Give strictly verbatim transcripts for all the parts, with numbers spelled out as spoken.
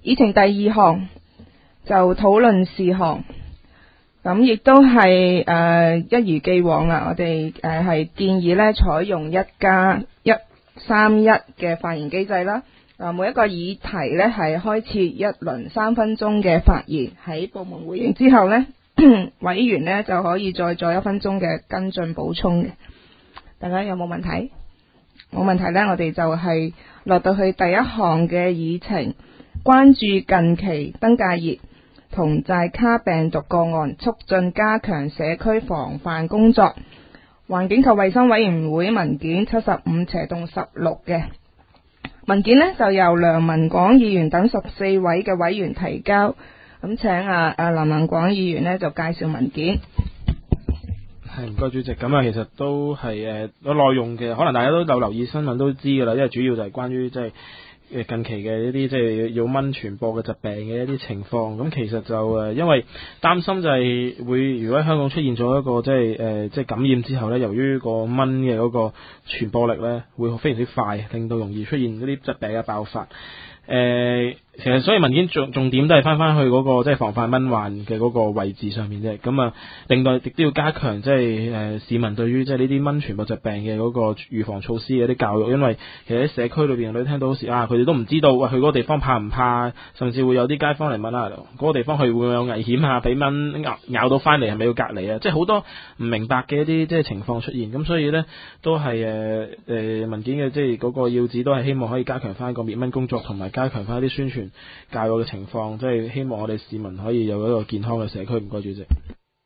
議程第二項就討論事項，咁亦都係誒、呃、一如既往啦。我哋誒係建議咧採用一加一三一嘅發言機制啦。啊，每一個議題咧係開設一輪三分鐘嘅發言，喺部門回應之後呢，委員呢就可以再做一分鐘嘅跟進補充嘅。大家有冇問題？冇問題呢，我哋就係落到去第一項嘅議程，關注近期登革熱同寨卡病毒個案，促進加強社區防範工作。環境及衛生委員會文件七十五斜洞十六嘅文件呢，就由梁文廣議員等十四位嘅委員提交。咁請啊啊梁文廣議員呢就介紹文件。 係，唔該主席。咁啊，其實都係誒個內容嘅，可能大家都有留意新聞都知㗎啦，因為主要就係關於即係誒近期嘅一啲即係要蚊傳播嘅疾病嘅一啲情況。咁其實就誒因為擔心就係會如果喺香港出現咗一個即係誒即係感染之後咧，由於個蚊嘅嗰個傳播力咧會非常之快，令到容易出現嗰啲疾病嘅爆發。誒、呃，其實所以文件重重點都係翻翻去嗰、那個即係、就是、防範蚊患嘅嗰個位置上面啫。咁啊，另外亦都要加強即係誒市民對於即係呢啲蚊傳播疾病嘅嗰個預防措施嘅一啲教育，因為其實喺社區裏邊你聽到好似啊，佢哋都唔知道喂去嗰個地方怕唔怕，甚至會有啲街坊嚟問啊，嗰、那個地方去會唔會有危險啊？俾蚊咬咬到翻嚟係咪要隔離啊？即係好多唔明白嘅一啲即係情況出現。咁所以咧都係誒誒文件嘅即係嗰個要旨都係希望可以加強翻個滅蚊工作同埋。加強翻一啲宣傳教育嘅情況，即係希望我哋市民可以有一個健康嘅社區。唔該，主席。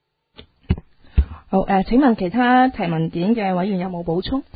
好誒、呃，請問其他提文件嘅委員有冇補充？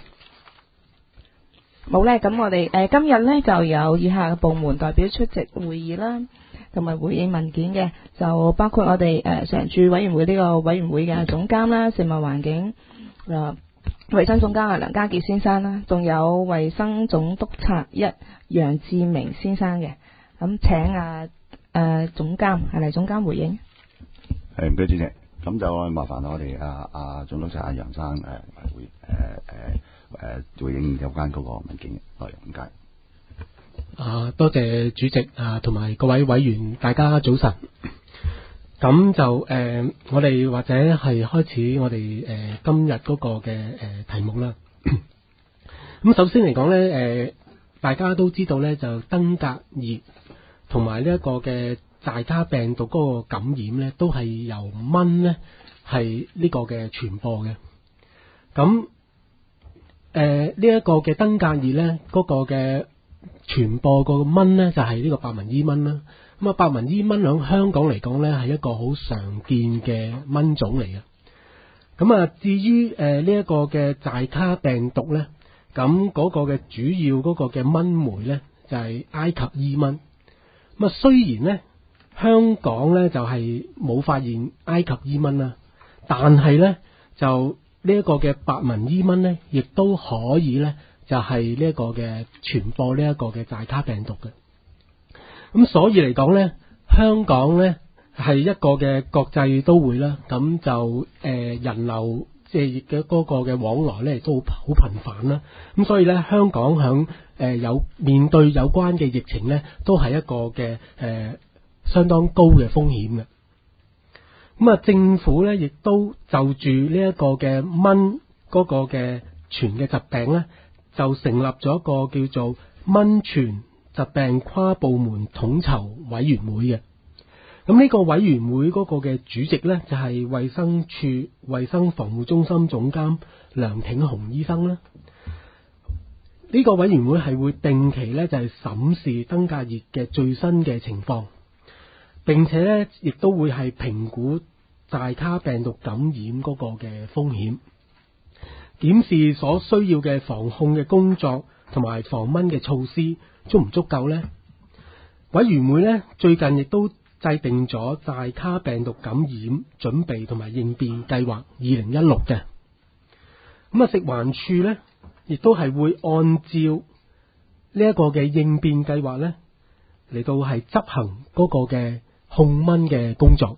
冇呢，咁我哋誒、呃、今日呢就有以下嘅部門代表出席會議啦，同埋回應文件嘅，就包括我哋誒常駐委員會呢個委員會嘅總監啦，食物環境誒衛生總監啊梁家傑先生啦，仲有衛生總督察一楊志明先生嘅。咁請啊誒、呃、總監係嚟總監回應。 係，唔該主席，咁就麻煩我哋啊啊總督察阿楊生誒回誒誒誒回應有關嗰個文件嘅內容。唔該。 啊，多謝主席啊，同埋各位委員，大家早晨。咁就誒、呃，我哋或者係開始我哋誒、呃、今日嗰個嘅誒、呃、題目啦。咁首先嚟講咧，誒、呃、大家都知道咧，就登革熱同埋呢一個嘅寨卡病毒嗰個感染咧，都係由蚊咧係呢個嘅傳播嘅。咁誒呢一個嘅登革熱咧，嗰、那個嘅傳播個蚊咧就係、是、呢個白紋伊蚊啦。咁啊，白紋伊蚊喺香港嚟講咧，係一個好常見嘅蚊種嚟嘅。咁啊，至於誒呢一個嘅寨卡病毒咧，咁嗰個嘅主要嗰個嘅蚊媒咧，就係埃及伊蚊。咁啊，雖然咧香港咧就係冇發現埃及伊蚊啦，但係咧就呢一個嘅白紋伊蚊咧，亦都可以咧就係呢一個嘅傳播呢一個嘅寨卡病毒嘅。咁所以嚟講咧，香港咧係一個嘅國際都會啦，咁就誒、呃、人流即係嘅嗰個嘅往來咧都好頻繁啦。咁所以咧，香港響誒有面對有關嘅疫情咧，都係一個嘅誒、呃、相當高嘅風險嘅。咁啊，政府咧亦都就住呢一個嘅蚊嗰個嘅傳嘅疾病咧，就成立咗一個叫做蚊傳疾病跨部門統籌委員會嘅。咁呢個委員會嗰個嘅主席呢，就係衛生署衛生防護中心總監梁挺雄醫生啦。呢個委員會係會定期呢，就係審視登革熱嘅最新嘅情況，並且呢亦都會係評估寨卡病毒感染嗰個嘅風險，檢視所需要嘅防控嘅工作同埋防蚊嘅措施足唔足夠呢？委員會呢最近亦都制定咗寨卡病毒感染準備同埋應變計劃二零一六嘅。咁啊，食環署呢亦都係會按照呢一個嘅應變計劃呢嚟到係執行嗰個嘅控蚊嘅工作。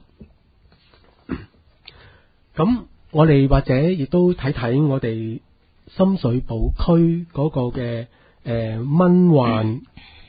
咁我哋或者亦都睇睇我哋深水埗區嗰個嘅誒、呃、蚊患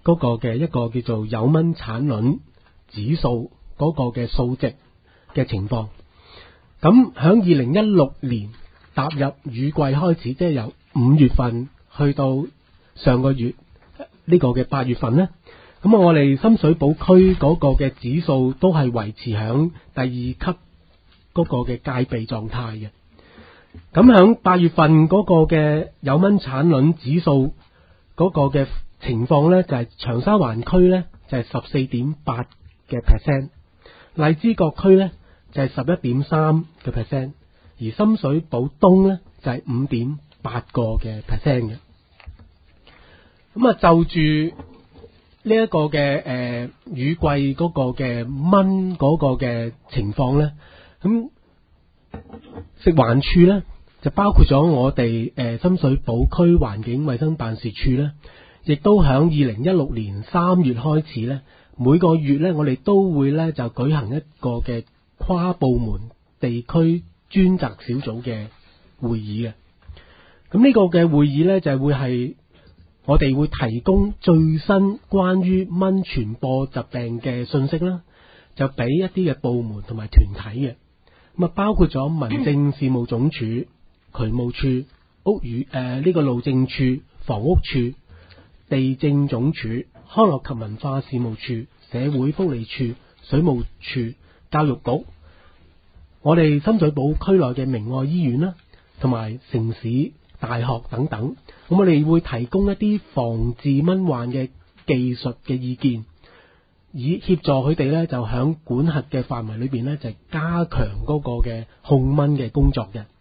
嗰個嘅一個叫做有蚊產卵指數嗰個嘅數值嘅情況。咁響二零一六年踏入雨季開始，即係由五月份去到上個月呢個嘅八月份呢，咁我哋深水埗區嗰個嘅指數都係維持響第二級嗰個嘅戒備狀態嘅。咁響八月份嗰個嘅有蚊產卵指數嗰個嘅情況呢，就係長沙灣區呢，就係十四點八嘅 percent， 荔枝角區呢，就係十一點三嘅 percent， 而深水埗東呢，就係五點八個嘅 percent 嘅。咁啊，就住呢一個嘅誒雨季嗰個嘅蚊嗰個嘅情況呢，咁食環署呢，就包括咗我哋誒深水埗區環境衛生辦事處呢，亦都響二零一六年三月開始呢，每個月呢，我哋都會呢就舉行一個嘅跨部門地區專責小組嘅會議嘅。咁呢個嘅會議呢，就係會係我哋會提供最新關於蚊傳播疾病嘅信息啦，就俾一啲嘅部門同埋團體嘅。咁啊，包括咗民政事務總署、渠務處、屋宇誒呢個路政處、房屋處、地政總署、康樂及文化事務處、社會福利處、水務處、教育局，我哋深水埗區內嘅明愛醫院啦，同埋城市大學等等，咁我哋會提供一啲防治蚊患嘅技術嘅意見，以協助佢哋呢就響管轄嘅範圍裏邊呢，就加強嗰個嘅控蚊嘅工作嘅。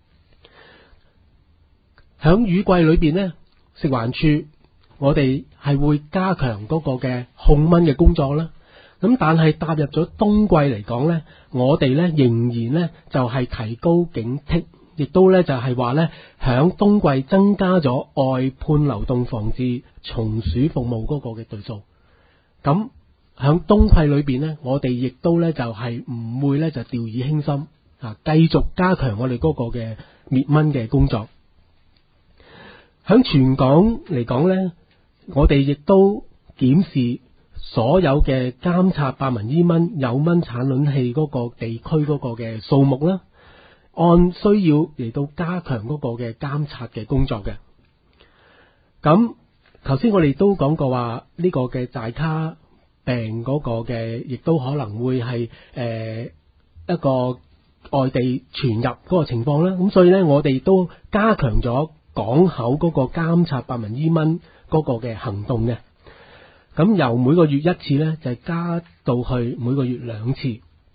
響雨季裏邊呢，食環署我哋係會加強嗰個嘅控蚊嘅工作啦。咁但係踏入咗冬季嚟講呢，我哋呢仍然呢就係提高警惕，亦都呢就係話呢響冬季增加咗外判流動防治蟲鼠服務嗰個嘅對數。咁響冬季裏邊呢，我哋亦都呢就係唔會呢就掉以輕心啊，繼續加強我哋嗰個嘅滅蚊嘅工作。響全港嚟講呢，我哋亦都檢視所有嘅監察白紋伊蚊有蚊產卵器嗰個地區嗰個嘅數目啦，按需要嚟到加強嗰個嘅監察嘅工作嘅。咁頭先我哋都講過話呢個嘅寨卡病嗰個嘅，亦都可能會係誒、呃、一個外地傳入嗰個情況啦。咁所以呢，我哋都加強咗港口嗰個監察白紋伊蚊嗰個嘅行動嘅。咁由每個月一次呢，就係加到去每個月兩次。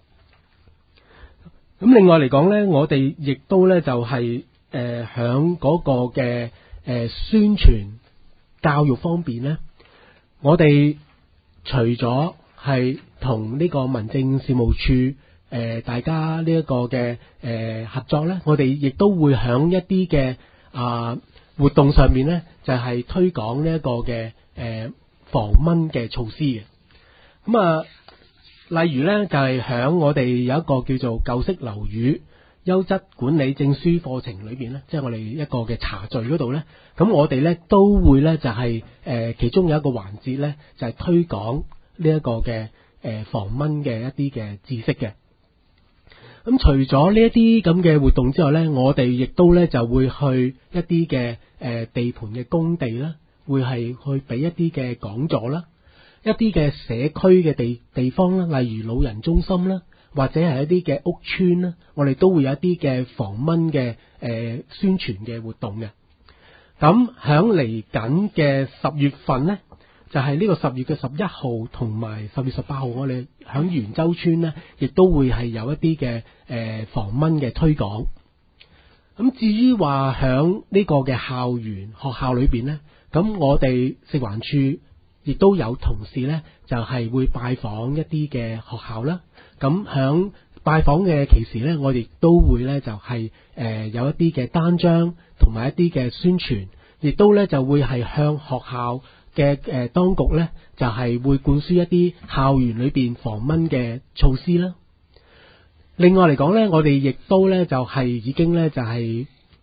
咁另外嚟講呢，我哋亦都呢，就係誒響嗰個嘅誒、呃、宣傳教育方面呢，我哋除咗係同呢個民政事務處誒、呃、大家呢一個嘅誒、呃、合作呢，我哋亦都會響一啲嘅啊活動上面呢，就係、是、推廣呢一個嘅誒。呃防蚊嘅措施嘅。咁啊，例如呢，就係、是、響我哋有一個叫做舊式樓宇優質管理證書課程裏邊呢，即係我哋一個嘅茶敘嗰度呢，咁我哋呢都會呢，就係、是、誒、呃、其中有一個環節呢，就係、是、推廣呢一個嘅誒、呃、防蚊嘅一啲嘅知識嘅。咁除咗呢一啲咁嘅活動之外呢，我哋亦都呢就會去一啲嘅誒地盤嘅工地啦。會係去俾一啲嘅講座啦，一啲嘅社區嘅地地方啦，例如老人中心啦，或者係一啲嘅屋邨啦，我哋都會有一啲嘅防蚊嘅誒、呃、宣傳嘅活動嘅。咁響嚟緊嘅十月份呢，就係、是、呢個十月嘅十一號同埋十月十八號，我哋響元洲村呢，亦都會係有一啲嘅誒防蚊嘅推廣。咁至於話響呢個嘅校園學校裏邊呢，咁我哋食環署亦都有同事呢，就係、是、會拜訪一啲嘅學校啦。咁響拜訪嘅期時呢，我哋都會呢，就係、是、誒、呃、有一啲嘅單張同埋一啲嘅宣傳，亦都呢，就會係向學校嘅誒、呃、當局呢，就係、是、會灌輸一啲校園裏邊防蚊嘅措施啦。另外嚟講呢，我哋亦都呢，就係、是、已經呢，就係、是、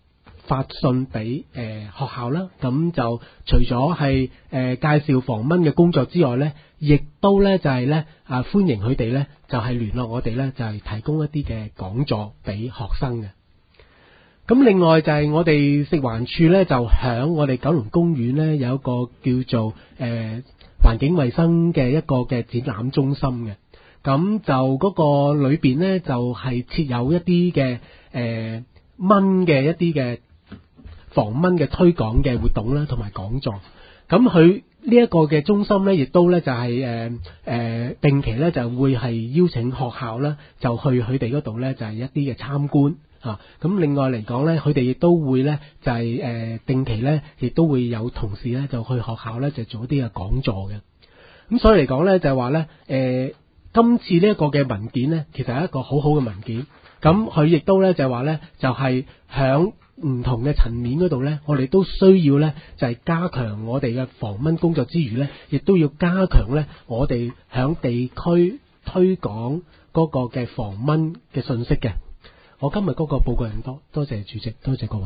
發信俾誒、呃、學校啦。咁就除咗係誒介紹防蚊嘅工作之外咧，亦都咧就係咧啊歡迎佢哋咧就係聯絡我哋咧，就係提供一啲嘅講座俾學生嘅。咁另外就係我哋食環署咧，就響我哋九龍公園咧有一個叫做誒環境衛生嘅一個嘅展覽中心嘅。咁就嗰個裏邊咧就係設有一啲嘅誒蚊嘅一啲嘅防蚊嘅推廣嘅活動啦，同埋講座。咁佢呢一個嘅中心咧，亦都咧就係誒誒定期咧就會係邀請學校啦，就去佢哋嗰度咧就係一啲嘅參觀。啊，咁另外嚟講咧，佢哋亦都會咧就係、是、誒、呃、定期咧，亦都會有同事咧就去學校咧就做一啲嘅講座嘅。咁所以嚟講咧就係話咧誒，今次呢一個嘅文件咧，其實係一個好好嘅文件。咁佢亦都咧就係話咧，就係響唔同嘅層面嗰度咧，我哋都需要咧就係、是、加強我哋嘅防蚊工作之餘咧，亦都要加強咧我哋響地區推廣嗰個嘅防蚊嘅信息嘅。我今日嗰個報告人多，多謝主席，多謝各位。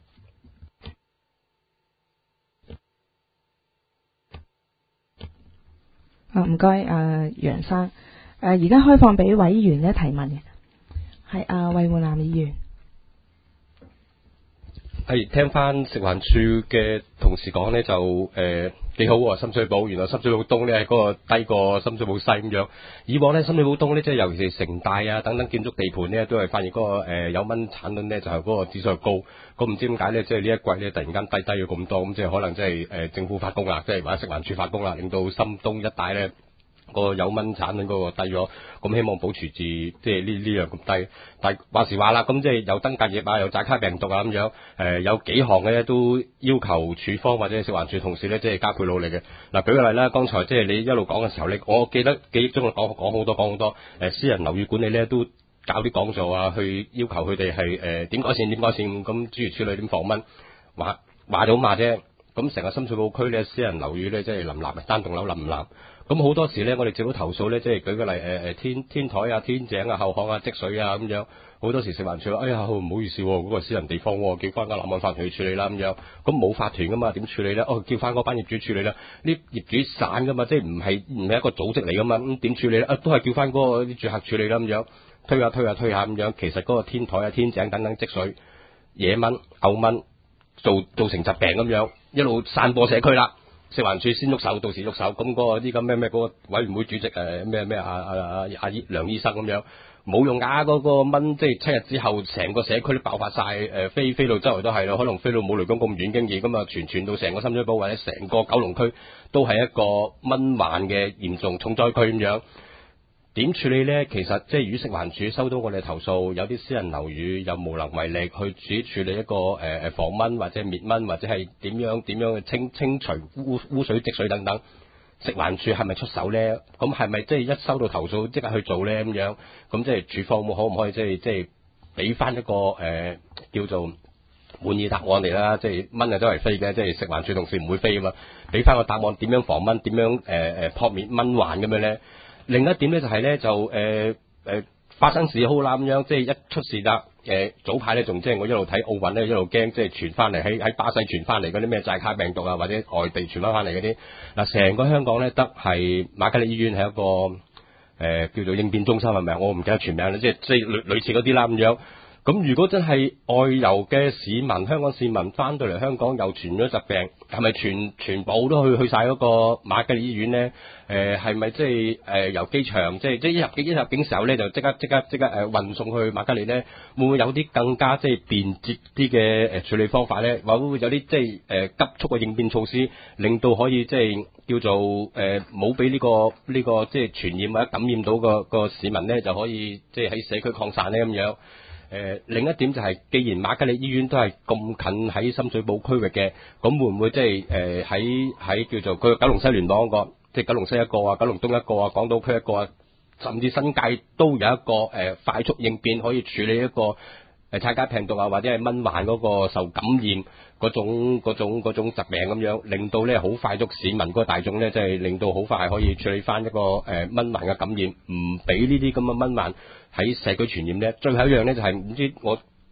啊，唔該，啊楊生，誒而家開放俾委員咧提問嘅，係啊衛煥南議員。 係聽翻食環署嘅同事講咧，就誒幾好喎。深水埗原來深水埗東咧嗰個低過深水埗西咁樣。以往咧深水埗東咧，即係尤其是城大啊等等建築地盤咧，都係發現嗰、那個誒、呃、有蚊產率咧就係、是、嗰個指數高。咁唔知點解咧，即係呢一季咧突然間低低咗咁多，咁即係可能即係誒政府發工啦，即係或者食環署發工啦，令到深東一帶咧個有蚊產率嗰個低咗。咁希望保持住即係呢呢樣咁低。但係話時話啦，咁即係有登革熱啊，有寨卡病毒啊咁樣，誒、呃、有幾項嘅咧都要求署方或者食環署同事咧，即係加倍努力嘅。嗱，舉個例啦，剛才即係你一路講嘅時候，你我記得記憶中講講好多講好多，誒、呃、私人樓宇管理咧都搞啲講座啊，去要求佢哋係誒點改善點改善，咁諸如此類點防蚊，話話就咁話啫。咁成個深水埗區咧，私人樓宇咧即係冧冧，單棟樓冧唔冧。咁好多時咧，我哋接到投訴咧，即係舉個例，誒、呃、誒天天台啊、天井啊、後巷啊積水啊咁樣，好多時食環署話，哎呀，唔好意思，嗰、那個私人地方，叫翻個立案法團去處理啦咁樣。咁冇法團噶嘛，點處理咧？哦，叫翻嗰班業主處理啦。啲業主散噶嘛，即係唔係唔係一個組織嚟噶嘛，咁點處理咧？啊，都係叫翻嗰個啲住客處理啦咁樣，推下推下推下咁樣。其實嗰個天台啊、天井等等積水，野蚊、嘔蚊，造造成疾病咁樣，一路散播社區啦。食環署先喐手，到時喐手，咁嗰個啲咁咩咩嗰個委員會主席誒咩咩阿阿阿阿梁醫生咁樣冇用㗎，嗰個蚊即係七日之後，成個社區都爆發晒，誒飛飛到周圍都係咯，可能飛到冇雷公咁遠經已，咁啊傳傳到成個深水埗或者成個九龍區都係一個蚊患嘅嚴重重災區咁樣。點處理呢？其實即係如果食環署收到我哋投訴，有啲私人樓宇又無能為力去自己處理一個誒誒、呃、防蚊或者滅蚊或者係點樣點樣去清清除污污水積水等等，食環署係咪出手呢？咁係咪即係一收到投訴即刻去做呢？咁樣咁即係署方可唔可以即係即係俾翻一個誒、呃、叫做滿意答案嚟啦？即係蚊啊都係飛嘅，即係食環署同事唔會飛啊嘛，俾翻個答案點樣防蚊，點樣誒誒撲滅蚊患咁樣呢？另一點咧就係咧就誒誒、呃、發生事好啦咁樣，即係一出事啦誒、呃、早排咧仲即係我一路睇奧運咧一路驚，即係傳翻嚟喺喺巴西傳翻嚟嗰啲咩寨卡病毒啊，或者外地傳翻翻嚟嗰啲嗱，成個香港咧得係瑪嘉烈醫院係一個誒、呃、叫做應變中心係咪啊？我唔記得全名啦，即係即係類類似嗰啲啦咁樣。咁如果真係外遊嘅市民，香港市民翻到嚟香港又傳咗疾病，係咪全全部都去去晒嗰個瑪嘉烈醫院咧？誒係咪即係誒由機場即係即係一入境一入境時候咧就即刻即刻即刻誒運送去瑪嘉烈咧？會唔會有啲更加即係便捷啲嘅誒處理方法咧？或者會有啲即係誒急速嘅應變措施，令到可以即係叫做誒冇俾呢個呢、呢個即係傳染或者感染到個個市民咧，就可以即係喺社區擴散咧咁樣。誒、呃、另一點就係、是，既然瑪嘉烈醫院都係咁近喺深水埗區域嘅，咁會唔會即係誒喺喺叫做佢九龍西聯網一個，即係九龍西一個啊，九龍東一個啊，港島區一個啊，甚至新界都有一個誒、呃、快速應變可以處理一個誒寨卡病毒啊，或者係蚊患嗰個受感染嗰種嗰種嗰種疾病咁樣，令到咧好快速市民嗰個大眾咧，即係令到好快可以處理翻一個誒、呃、蚊患嘅感染，唔俾呢啲咁嘅蚊患喺社區傳染咧。最後一樣咧就係、是、唔知我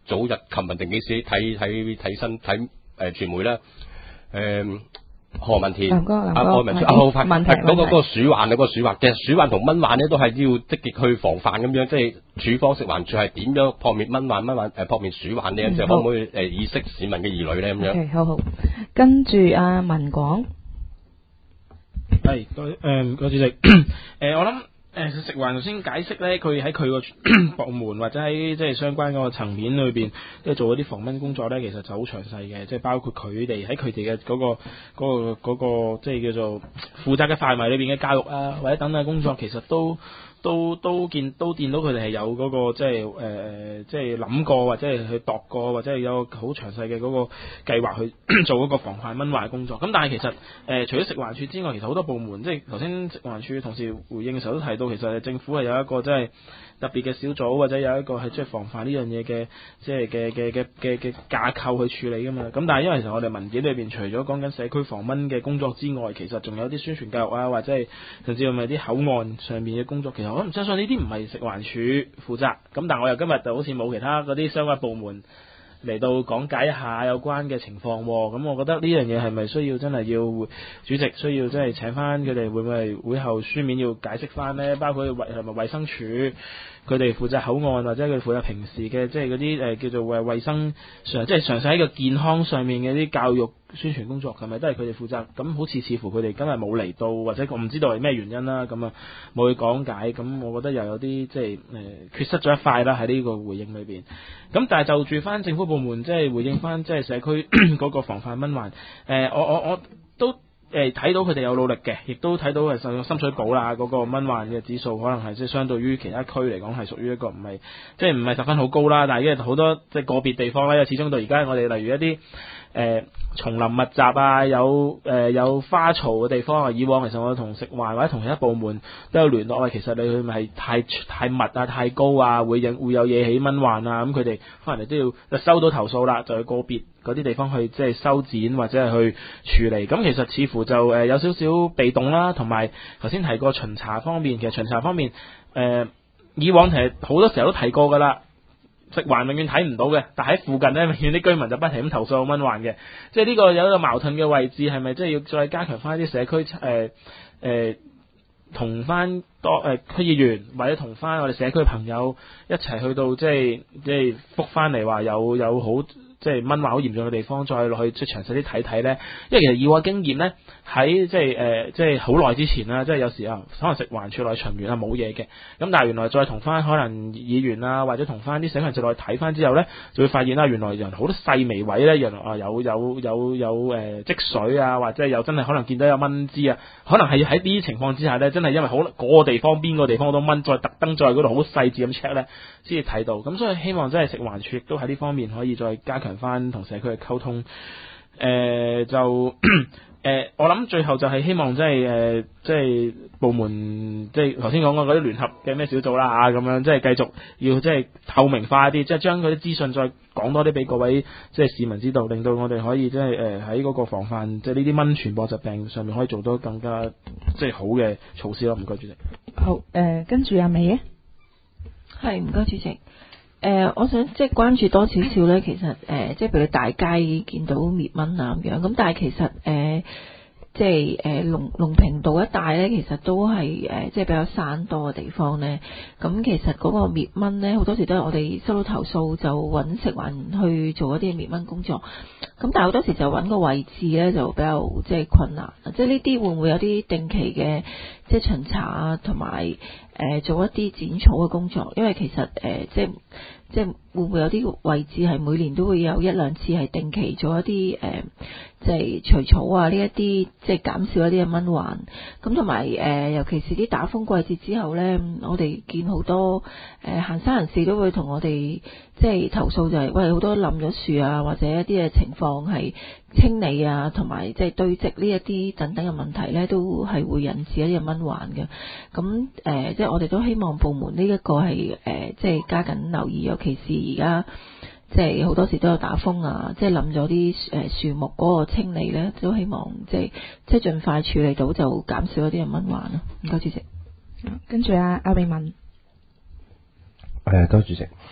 早日琴日定幾時睇睇睇新睇誒傳媒啦，誒、呃。何文田林哥，林哥， 啊，何文田啊，好快， 問題嗰個嗰個鼠患啊，嗰個鼠患，其實鼠患同蚊患咧都係要積極去防範咁樣，即係署方食環署係點樣撲滅蚊患、蚊患誒撲滅鼠患呢？即係可唔可以誒意識市民嘅疑慮咧咁樣？ OK， 好好，跟住阿文廣， 係多誒個主席，誒、呃、我諗。誒食環頭先解釋咧，佢喺佢個部門或者喺即係相關嗰個層面裏邊，即係做嗰啲防蚊工作咧，其實就好詳細嘅，即係包括佢哋喺佢哋嘅嗰個嗰個嗰個即係叫做負責嘅範圍裏邊嘅教育啊，或者等等工作，其實都。都都見都見到佢哋係有嗰、那個即係誒誒，即係諗過或者係去度過，或者係有好詳細嘅嗰個計劃去做嗰個防範蚊患嘅工作。咁但係其實誒、呃，除咗食環署之外，其實好多部門，即係頭先食環署同事回應嘅時候都提到，其實政府係有一個即係特別嘅小組，或者有一個係即係防範呢樣嘢嘅即係嘅嘅嘅嘅嘅架構去處理㗎嘛。咁但係因為其實我哋文件裏邊除咗講緊社區防蚊嘅工作之外，其實仲有啲宣傳教育啊，或者係甚至係咪啲口岸上面嘅工作，其實我唔相信呢啲唔係食環署負責，咁但係我又今日就好似冇其他嗰啲相關部門嚟到講解一下有關嘅情況，咁我覺得呢樣嘢係咪需要真係要主席需要真係請翻佢哋，會唔會係會後書面要解釋翻呢？包括衛係咪衛生署佢哋負責口岸，或者佢負責平時嘅即係嗰啲誒叫做誒衛生上，即係詳細喺個健康上面嘅啲教育宣傳工作，係咪都係佢哋負責？咁好似似乎佢哋今日冇嚟到，或者我唔知道係咩原因啦，咁啊冇去講解，咁我覺得又有啲即係誒、呃、缺失咗一塊啦喺呢個回應裏邊。咁但係就住翻政府部門即係回應翻即係社區嗰個防範蚊患，誒、呃、我我我都。誒睇到佢哋有努力嘅，亦都睇到係上深水埗啦嗰個蚊患嘅指數，可能係即係相對於其他區嚟講係屬於一個唔係即係唔係十分好高啦。但係因為好多即係個別地方咧，因為始終到而家我哋例如一啲誒、呃、叢林密集啊，有誒、呃、有花槽嘅地方啊，以往其實我同食環或者同其他部門都有聯絡啊。其實你佢咪係太太密啊、太高啊，會引會有惹起蚊患啊。咁佢哋可能你都要收到投訴啦，就去個別嗰啲地方去即係修剪或者係去處理。咁其實似乎就誒有少少被動啦，同埋頭先提過巡查方面，其實巡查方面誒、呃、以往其實好多時候都提過㗎啦。食環永遠睇唔到嘅，但喺附近咧，永遠啲居民就不停咁投訴有蚊患嘅。即係呢個有一個矛盾嘅位置，係咪即係要再加強翻啲社區誒誒同翻多誒區議員或者同翻我哋社區朋友一齊去到即係即係覆翻嚟話有有好即係蚊患好嚴重嘅地方，再落去即係詳細啲睇睇咧。因為其實以我經驗咧，喺即係誒即係好耐之前啦，即係有時啊，可能食環署內巡完啊冇嘢嘅，咁但係原來再同翻可能議員啊，或者同翻啲社區人士落去睇翻之後咧，就會發現啦，原來人好多細微位咧，原來啊有有有有誒積水啊，或者有真係可能見到有蚊滋啊，可能係喺呢啲情況之下咧，真係因為好嗰個地方邊個地方好多蚊，再特登再嗰度好細緻咁 check 咧，先至睇到。咁所以希望真係食環署亦都喺呢方面可以再加強翻同社區嘅溝通。誒、呃、就誒、呃、我諗最後就係希望即係誒即係部門即係頭先講過嗰啲聯合嘅咩小組啦啊，咁樣即係繼續要即係透明化一啲，即係將嗰啲資訊再講多啲俾各位即係市民知道，令到我哋可以即係誒喺嗰個防範即係呢啲蚊傳播疾病上面可以做到更加即係好嘅措施咯。唔該主席。 好誒、呃，跟住阿美啊， 係唔該主席。誒、呃，我想即係關注多少少咧，其實誒、呃，即係譬如大街見到滅蚊啊咁樣，咁但係其實誒、呃，即係誒龍龍屏道一帶咧，其實都係誒、呃，即係比較山多嘅地方咧。咁其實嗰個滅蚊咧，好多時都係我哋收到投訴就揾食環去做一啲滅蚊工作。咁但係好多時就揾個位置咧，就比較即係困難。即係呢啲會唔會有啲定期嘅即係巡查啊，同埋誒做一啲剪草嘅工作？因為其實誒、呃、即係即係會唔會有啲位置係每年都會有一兩次係定期做一啲誒、呃、即係除草啊呢一啲，即係減少一啲嘅蚊患。咁同埋誒尤其是啲打風季節之後咧，我哋見好多誒、呃、行山人士都會同我哋即係投訴就係、是、喂好多冧咗樹啊，或者一啲嘅情況係清理啊，同埋即係堆積呢一啲等等嘅問題咧，都係會引致一啲蚊患嘅。咁誒、呃，即係我哋都希望部門呢一個係誒、呃，即係加緊留意，尤其是而家即係好多時都有打風啊，即係冧咗啲誒樹木嗰個清理咧，都希望即係即係盡快處理到，就減少一啲嘅蚊患咯。唔該主席。 跟住阿阿永文。 誒，多謝主席。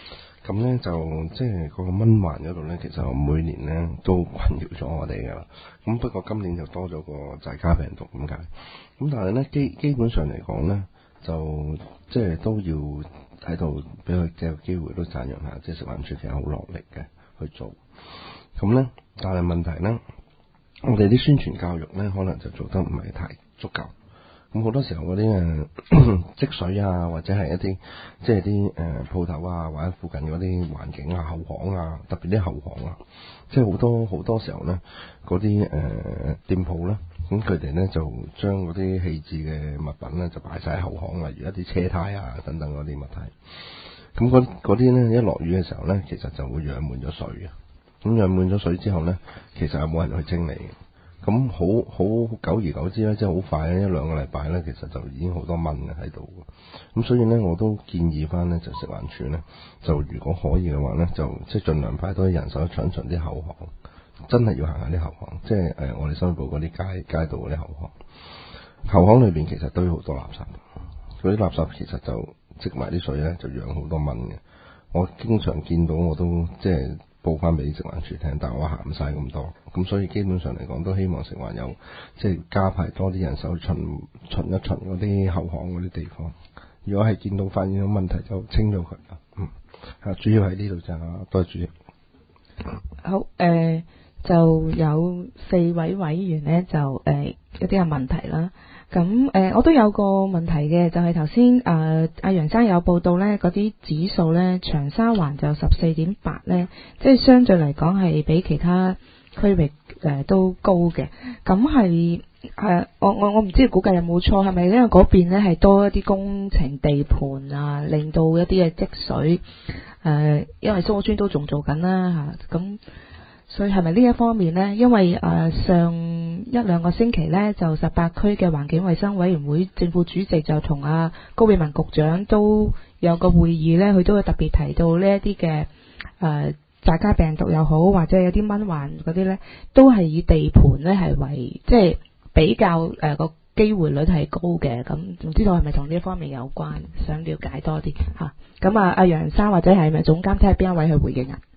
咁咧就即係嗰個蚊患嗰度咧，其實我每年咧都困擾咗我哋噶啦。咁不過今年就多咗個寨卡病毒咁解。咁但係咧基基本上嚟講咧，就即係都要喺度俾佢嘅機會都讚揚下，即係食環署其實好落力嘅去做。咁咧，但係問題咧，我哋啲宣傳教育咧，可能就做得唔係太足夠。咁好多時候嗰啲誒積水啊，或者係一啲即係啲誒鋪頭啊，或者附近嗰啲環境啊、後巷啊，特別啲後巷啊，即係好多好多時候咧，嗰啲誒店鋪咧，咁佢哋咧就將嗰啲棄置嘅物品咧就擺晒喺後巷，例如一啲車胎啊等等嗰啲物體。咁嗰嗰啲咧一落雨嘅時候咧，其實就會養滿咗水嘅。咁養滿咗水之後咧，其實係冇人去清理嘅。咁好好久而久之咧，即係好快咧，一兩個禮拜咧，其實就已經好多蚊嘅喺度。咁所以咧，我都建議翻咧，就食環署咧，就如果可以嘅話咧，就即係盡量派多啲人手去巡巡啲後巷，真係要行下啲後巷，即係誒我哋新埔嗰啲街街道嗰啲後巷。後巷裏邊其實堆好多垃圾，嗰啲垃圾其實就積埋啲水咧，就養好多蚊嘅。我經常見到我都即係報翻俾食環署聽，但係我行唔晒咁多，咁所以基本上嚟講都希望食環有即係加派多啲人手巡巡一巡嗰啲後巷嗰啲地方。如果係見到發現咗問題就清咗佢啦。嗯，啊主要喺呢度就多謝主席。 好，誒、呃、就有四位委員呢，就誒、呃、一啲嘅問題啦。咁誒、呃，我都有個問題嘅，就係頭先誒阿楊生有報道呢，嗰啲指數呢，長沙灣就十四點八呢，即係相對嚟講係比其他區域誒、呃、都高嘅。咁係誒我我我唔知估計有冇錯，係咪因為嗰邊呢係多一啲工程地盤啊，令到一啲嘅積水誒、呃，因為蘇村都仲做緊啦嚇，咁、啊、所以係咪呢一方面呢？因為誒、呃、上一兩個星期呢，就十八區嘅環境衛生委員會正副主席就同阿高永文局長都有個會議呢，佢都會特別提到呢一啲嘅誒寨卡病毒又好，或者有啲蚊患嗰啲呢，都係以地盤呢係為即係比較誒個機會率係高嘅。咁唔知道係咪同呢一方面有關？想了解多啲嚇。咁啊，阿楊生或者係咪總監睇下邊一位去回應啊？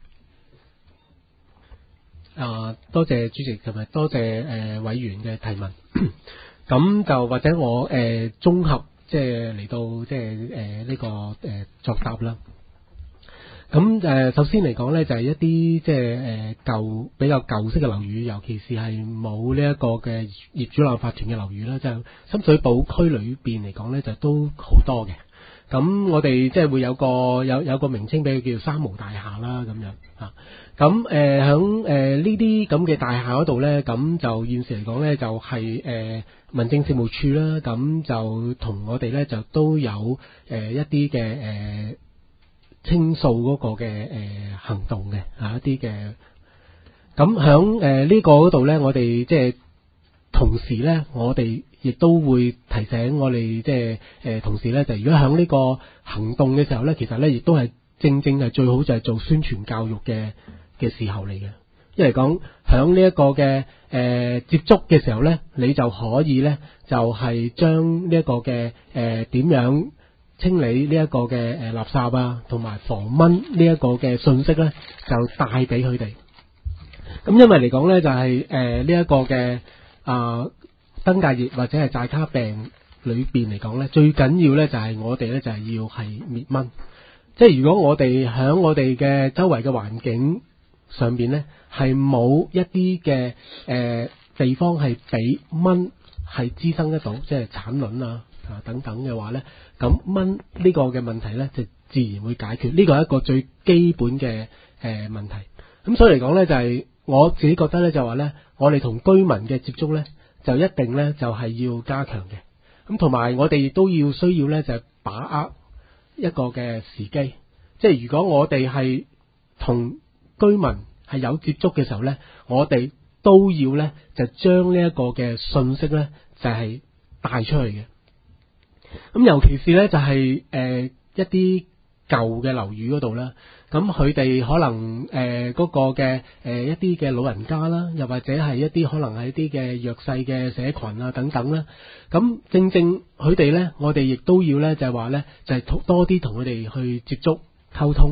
啊，多謝主席同埋多謝誒、呃、委員嘅提問。咁就或者我誒綜、呃、合即係嚟到即係誒呢個誒、呃、作答啦。咁誒、呃、首先嚟講咧，就係、是、一啲即係誒舊比較舊式嘅樓宇，尤其是係冇呢一個嘅業主立案法團嘅樓宇啦，就深水埗區裏邊嚟講咧，就都好多嘅。咁我哋即係會有個有有個名稱俾佢叫三無大廈啦，咁樣嚇。咁誒喺誒呢啲咁嘅大廈嗰度咧，咁就現時嚟講咧，就係、是、誒、呃、民政事務處啦，咁就同我哋咧就都有誒、呃、一啲嘅誒清掃嗰個嘅誒、呃、行動嘅嚇一啲嘅。咁喺誒呢個嗰度咧，我哋即係同時咧，我哋亦都會提醒我哋即係誒同事咧，就如果喺呢個行動嘅時候咧，其實咧亦都係正正係最好就係做宣傳教育嘅嘅時候嚟嘅。因為講喺呢一個嘅誒、呃、接觸嘅時候咧，你就可以咧就係、是、將呢一個嘅誒點樣清理呢一個嘅誒垃圾啊，同埋防蚊呢一個嘅信息咧，就帶俾佢哋。咁因為嚟講咧，就係誒呢一個嘅啊登革熱或者係寨卡病裏邊嚟講咧，最緊要咧就係我哋咧就係要係滅蚊。即係如果我哋喺我哋嘅周圍嘅環境上邊咧，係冇一啲嘅誒地方係俾蚊係滋生得到，即係產卵啊啊等等嘅話咧，咁蚊呢個嘅問題咧就自然會解決。呢個係一個最基本嘅誒問題。咁所以嚟講咧，就係我自己覺得咧，就話咧，我哋同居民嘅接觸咧，就一定咧就係要加強嘅。咁同埋我哋亦都要需要咧，就係把握一個嘅時機。即係如果我哋係同居民係有接觸嘅時候咧，我哋都要咧就將呢一個嘅信息咧就係帶出去嘅。咁尤其是咧就係誒一啲舊嘅樓宇嗰度啦，咁佢哋可能誒嗰個嘅誒一啲嘅老人家啦，又或者係一啲可能係一啲嘅弱勢嘅社群啊等等啦，咁正正佢哋咧，我哋亦都要咧就係話咧就係多啲同佢哋去接觸溝通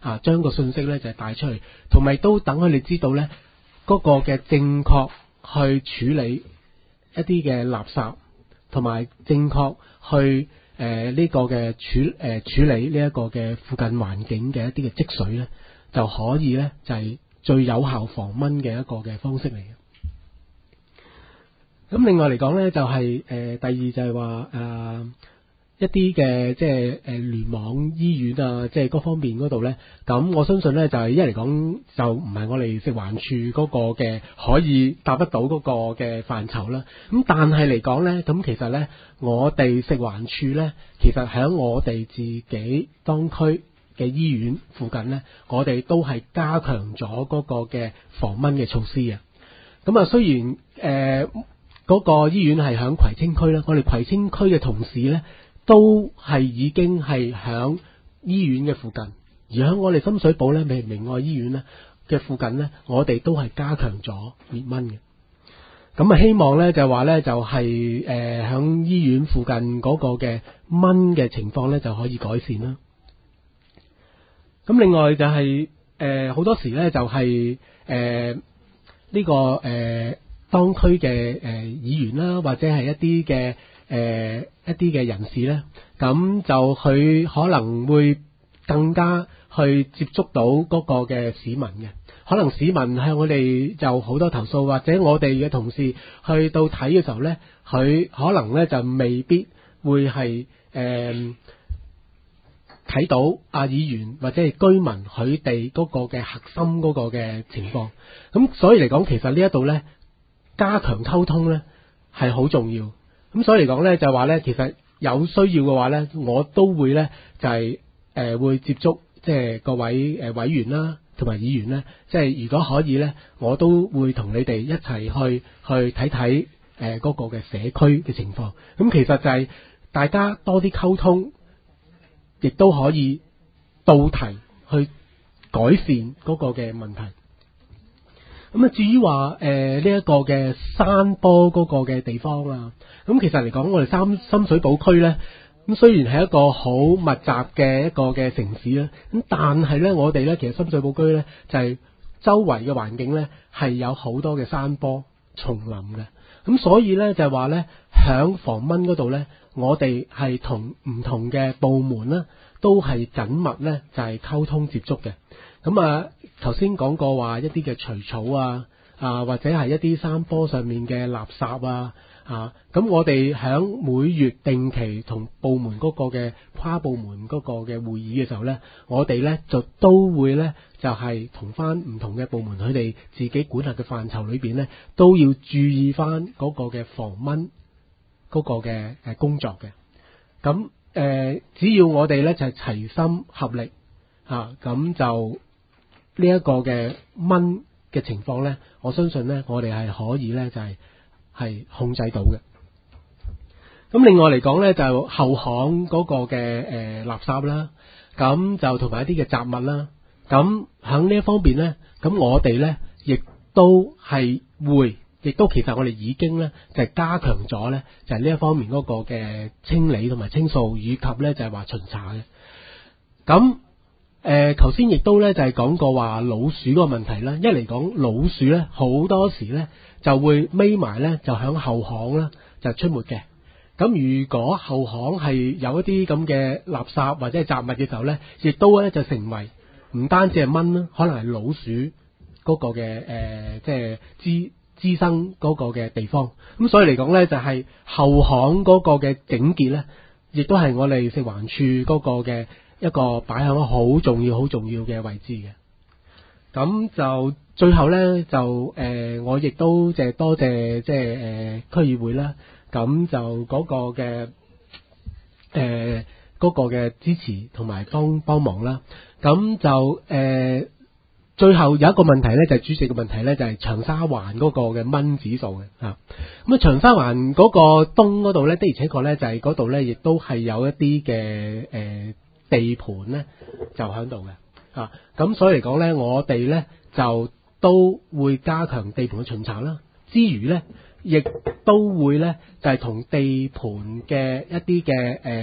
啊，將個信息咧就係帶出去，同埋都等佢哋知道咧嗰個嘅正確去處理一啲嘅垃圾，同埋正確去誒呢個嘅處誒處理呢一個嘅附近環境嘅一啲嘅積水咧，就可以咧就係最有效防蚊嘅一個嘅方式嚟嘅。咁另外嚟講咧，就係、是、誒、呃、第二就係話誒一啲嘅即係誒聯網醫院啊，即係各方面嗰度咧，咁我相信咧就係一嚟講就唔係我哋食環署嗰個嘅可以答得到嗰個嘅範疇啦。咁但係嚟講咧，咁其實咧我哋食環署咧，其實喺我哋自己當區嘅醫院附近咧，我哋都係加強咗嗰個嘅防蚊嘅措施嘅。咁啊，雖然誒。呃嗰個醫院係響葵青區啦，我哋葵青區嘅同事呢，都係已經係響醫院嘅附近，而響我哋深水埗呢，明明愛醫院呢嘅附近呢，我哋都係加強咗滅蚊嘅。咁啊，希望呢就話呢，就係誒響醫院附近嗰個嘅蚊嘅情況呢，就可以改善啦。咁另外就係誒好多時呢，就係誒呢個誒。呃當區嘅誒議員啦，或者係一啲嘅誒一啲嘅人士咧，咁就佢可能會更加去接觸到嗰個嘅市民嘅。可能市民向我哋就好多投訴，或者我哋嘅同事去到睇嘅時候咧，佢可能咧就未必會係誒睇到啊議員或者係居民佢哋嗰個嘅核心嗰個嘅情況。咁所以嚟講，其實呢一度咧。加強溝通咧係好重要，咁所以嚟講咧就話咧，其實有需要嘅話咧，我都會咧就係、是、誒、呃、會接觸即係各位誒委員啦，同埋議員咧，即係如果可以咧，我都會同你哋一齊去去睇睇誒嗰個嘅社區嘅情況。咁其實就係大家多啲溝通，亦都可以到題去改善嗰個嘅問題。咁啊，至於話誒呢一個嘅山坡嗰個嘅地方啊，咁其實嚟講，我哋三深水埗區呢，咁雖然係一個好密集嘅一個嘅城市啦，咁但係呢，我哋呢其實深水埗區呢，就係、是、周圍嘅環境呢，係有好多嘅山坡、叢林嘅，咁所以呢，就係話呢，響防蚊嗰度呢，我哋係同唔同嘅部門呢，都係緊密呢，就係、是、溝通接觸嘅。咁啊，頭先講過話一啲嘅除草啊，啊或者係一啲山坡上面嘅垃圾啊，啊咁我哋響每月定期同部門嗰個嘅跨部門嗰個嘅會議嘅時候呢，我哋呢就都會呢就係同翻唔同嘅部門佢哋自己管轄嘅範疇裏邊呢，都要注意翻嗰個嘅防蚊嗰個嘅誒工作嘅。咁誒、呃，只要我哋呢就係齊心合力啊，咁就。呢一個嘅蚊嘅情況呢，我相信呢，我哋係可以呢，就係、是、係控制到嘅。咁另外嚟講呢，就後巷嗰個嘅誒、呃、垃圾啦，咁就同埋一啲嘅雜物啦。咁喺呢一方面呢，咁我哋呢，亦都係會，亦都其實我哋已經呢，就係、是、加強咗呢，就係、是、呢一方面嗰個嘅清理同埋清掃，以及呢，就係、是、話巡查嘅。咁誒，頭先亦都咧就係講過話老鼠嗰個問題啦。一嚟講老鼠咧，好多時咧就會匿埋咧，就響後巷啦就出沒嘅。咁如果後巷係有一啲咁嘅垃圾或者係雜物嘅時候咧，亦都咧就成為唔單止係蚊啦，可能係老鼠嗰個嘅誒，即係滋滋生嗰個嘅地方。咁所以嚟講咧，就係後巷嗰個嘅整潔咧，亦都係我哋食環署嗰個嘅。一個擺喺好重要、好重要嘅位置嘅，咁就最後呢，就誒、呃，我亦都即係多謝即係誒區議會啦，咁就嗰個嘅誒嗰個嘅支持同埋幫幫忙啦，咁就誒、呃、最後有一個問題呢，就係、是、主席嘅問題呢，就係、是、長沙灣嗰個嘅蚊指數嘅嚇，咁啊長沙灣嗰個東嗰度呢，的而且確呢，就係嗰度呢，亦都係有一啲嘅誒。呃地盤咧就喺度嘅，啊，咁所以嚟講咧，我哋咧就都會加強地盤嘅巡查啦。之餘咧，亦都會咧就係、是、同地盤嘅一啲嘅誒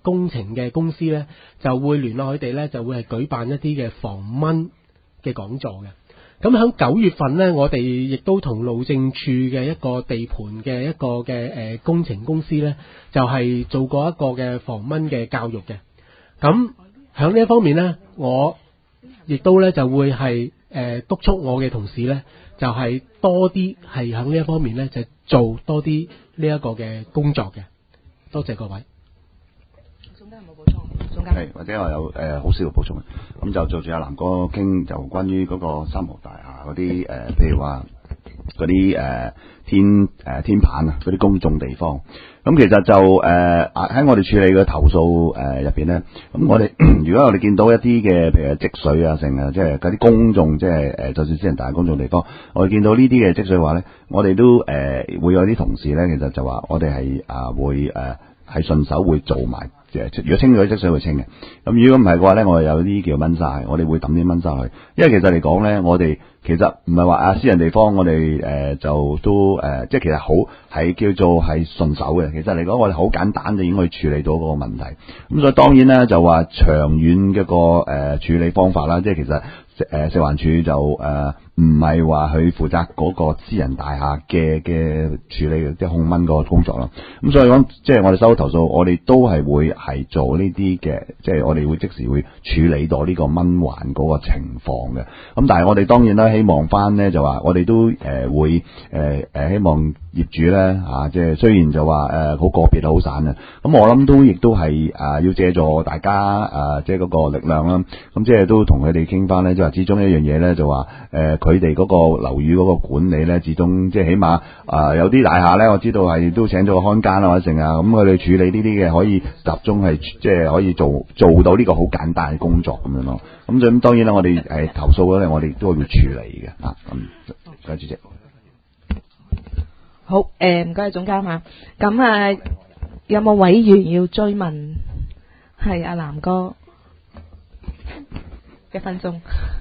工程嘅公司咧，就會聯絡佢哋咧，就會係舉辦一啲嘅防蚊嘅講座嘅。咁喺九月份呢，我哋亦都同路政處嘅一個地盤嘅一個嘅誒工程公司呢，就係、是、做過一個嘅防蚊嘅教育嘅。咁喺呢一方面呢，我亦都呢就會係誒督促我嘅同事呢，就係、是、多啲係喺呢一方面呢，就做多啲呢一個嘅工作嘅。多謝各位。 總監有冇補充？總監係或者我有誒好少嘅補充，咁就做住阿南哥傾就關於嗰個三無大廈嗰啲誒，譬如話嗰啲誒天誒、呃、天棚啊，嗰啲公眾地方。咁其實就誒喺、呃、我哋處理嘅投訴誒入邊咧，咁我哋如果我哋見到一啲嘅譬如積水啊，成啊，即係嗰啲公眾即係誒，就算私人大公眾地方，我哋見到呢啲嘅積水話咧，我哋都誒、呃、會有啲同事咧，其實就話我哋係啊會誒係順手會做埋。如果清咗啲積水會清嘅，咁如果唔係嘅話咧，我哋有啲叫蚊砂，我哋會抌啲蚊砂去。因為其實嚟講咧，我哋其實唔係話啊私人地方，我哋誒、呃、就都誒、呃，即係其實好係叫做係順手嘅。其實嚟講，我哋好簡單就已經可以處理到嗰個問題。咁所以當然咧，就話長遠嘅個誒、呃、處理方法啦，即係其實食誒食環署就誒唔係話去負責嗰個私人大廈嘅嘅處理即係控蚊嗰個工作啦。咁所以講，即係我哋收到投訴，我哋都係會係做呢啲嘅，即係我哋會即時會處理到呢個蚊患嗰個情況嘅。咁但係我哋當然啦，希望翻咧就話我哋都誒、呃、會誒誒、呃、希望業主咧啊，即係雖然就話誒好個別好散啊，咁我諗都亦都係啊要借助大家啊即係嗰個力量啦。咁即係都同佢哋傾翻咧，即係始終一樣嘢咧就話誒佢哋嗰個樓宇嗰個管理咧，始終即係起碼啊有啲大廈咧，我知道係都請咗個看更啊或者成啊，咁佢哋處理呢啲嘅可以集中係即係可以做做到呢個好簡單嘅工作咁樣咯。咁咁當然啦，我哋誒投訴咧，我哋都會處理嘅啊。咁唔該主席。 好，誒唔該總監啊。咁啊，有冇委員要追問？係阿南哥，一分鐘。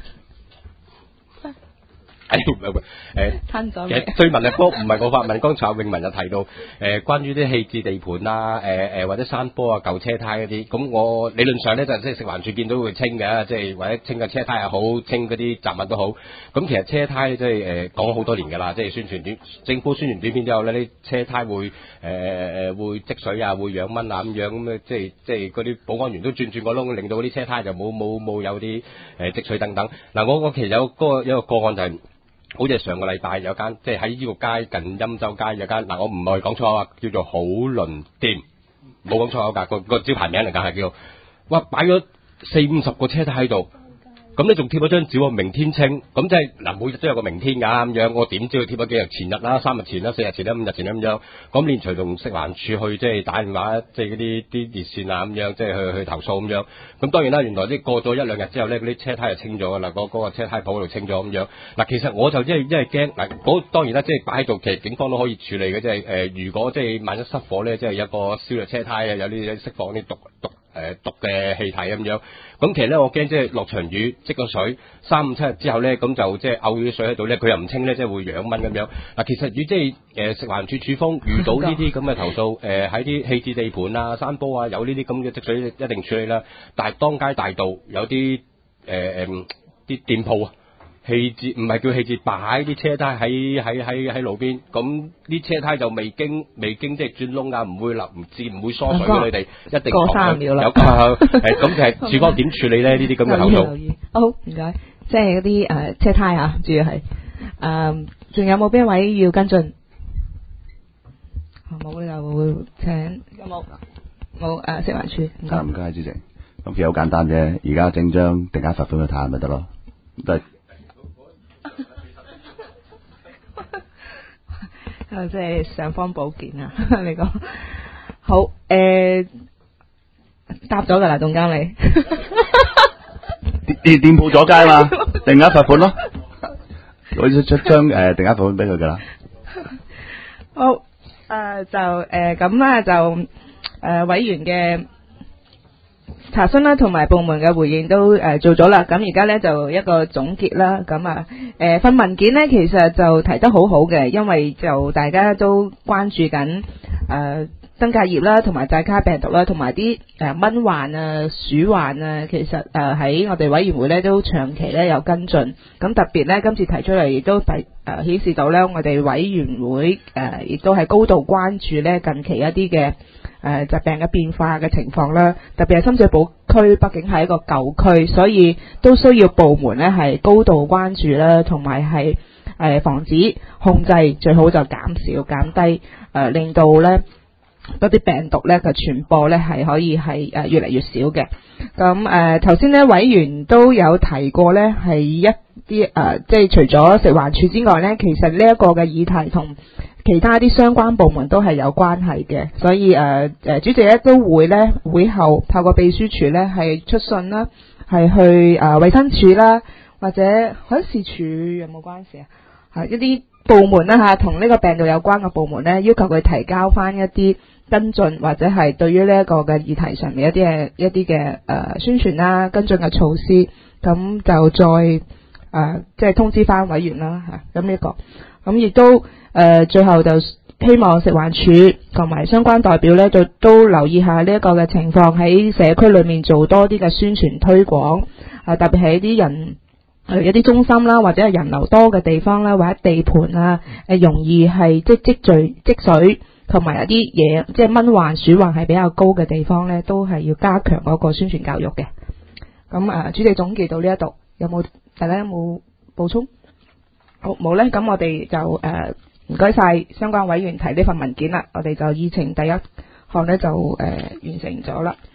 誒唔係唔係誒， 攤咗其實追問啊，不過唔係我發問。剛才阿永文就提到誒、呃，關於啲棄置地盤啊，誒、呃、誒或者山坡啊、舊車胎嗰啲，咁我理論上咧就即係食環署見到會清嘅，即係或者清個車胎又好，清嗰啲雜物都好。咁其實車胎即係誒講咗好多年㗎啦，即係宣傳短政府宣傳短片之後咧，啲車胎會誒誒、呃、會積水啊，會養蚊啊咁樣咁即係即係嗰啲保安員都轉轉個窿，令到啲車胎就冇冇冇有啲誒積水等等。嗱，我我其實有嗰個一個個案就係、是。好似上個禮拜有間，即係喺呢個街近欽州街有間，嗱我唔係講錯啊，叫做好鄰店，冇講錯口㗎，個個招牌名嚟㗎係叫，哇擺咗四五十個車胎喺度，咁你仲貼咗張紙喎，明天清，咁即係嗱每日都有個明天㗎咁樣，我點知佢貼咗幾日？前日啦、三日前啦、四日前啦、五日前啦咁樣，咁連隨同食環署去即係打電話，即係嗰啲啲熱線啊咁樣，即係去去投訴咁樣。咁當然啦，原來啲過咗一兩日之後咧，嗰啲車胎就清咗㗎啦，嗰、嗰個車胎鋪嗰度清咗咁樣。嗱，其實我就即係因為驚嗱，嗰當然啦，即係擺喺度，其實警方都可以處理嘅，即係誒，如果即係萬一失火咧，即係有個燒咗車胎啊，有啲釋放啲毒毒。誒毒嘅氣體咁樣，咁其實咧我驚即係落場雨積個水三五七日之後咧，咁就即係漚啲水喺度咧，佢又唔清咧，即係會養蚊咁樣。嗱，其實如即係誒食環署署方遇到呢啲咁嘅投訴，誒喺啲棄置地盤啊、山坡啊有呢啲咁嘅積水一定處理啦。但係當街大道有啲誒誒啲店鋪啊。棄置唔係叫棄置，擺啲車胎喺喺喺喺路邊，咁啲車胎就未經未經即係鑽窿啊，唔會流唔至唔會疏水嘅，你哋一定過三秒啦。 有誒咁就係署方點處理咧？呢啲咁嘅投訴。 好唔該，即係嗰啲誒車胎啊，主要係誒，仲有冇邊位要跟進？冇就請有冇冇誒食環署？唔該唔該，主席。咁其實好簡單啫，而家整張定額罰款嘅睇咪得咯，都係。 啊，即係尚方寶劍啊！你講好誒、呃，答咗噶啦，總監你店店鋪阻街嘛，定額罰款咯，我要出張誒定額罰款俾佢噶啦。 好誒、呃，就誒咁啦，就誒、呃、委員嘅查詢啦，同埋部門嘅回應都誒、呃、做咗啦。咁而家咧就一個總結啦。咁啊誒份文件咧，其實就提得好好嘅，因為就大家都關注緊誒、呃、 登革熱啦，同埋寨卡病毒啦，同埋啲誒蚊患啊、鼠患啊，其實誒喺我哋委員會咧都長期咧有跟進。咁特別咧今次提出嚟，亦都提誒顯示到咧我哋委員會誒亦都係高度關注咧近期一啲嘅誒疾病嘅變化嘅情況啦。特別係深水埗區，畢竟係一個舊區，所以都需要部門咧係高度關注啦，同埋係誒防止控制，最好就減少減低誒、呃，令到咧嗰啲病毒咧嘅傳播咧係可以係誒越嚟越少嘅。咁誒頭先咧委員都有提過咧係一啲誒、呃，即係除咗食環署之外咧，其實呢一個嘅議題同其他啲相關部門都係有關係嘅，所以誒誒、呃、主席咧都會咧會後透過秘書處咧係出信啦，係去誒衛生署啦，或者海事處有冇關係啊？係一啲部門啦嚇，同呢個病毒有關嘅部門咧，要求佢提交翻一啲跟進或者係對於呢一個嘅議題上面一啲嘅一啲嘅誒宣傳啦、跟進嘅措施，咁就再誒、呃、即係通知翻委員啦嚇。咁呢個咁亦都誒、呃、最後就希望食環署同埋相關代表咧，就都留意下呢一個嘅情況，喺社區裏面做多啲嘅宣傳推廣，啊、呃、特別係一啲人。誒一啲中心啦，或者係人流多嘅地方啦，或者地盤啊，誒容易係即係積聚積水，同埋一啲嘢，即係蚊患、鼠患係比較高嘅地方咧，都係要加強嗰個宣傳教育嘅。咁啊，主席總結到呢一度，有冇大家有冇補充？好冇咧，咁我哋就誒唔該晒相關委員提呢份文件啦，我哋就議程第一項咧就誒、呃、完成咗啦。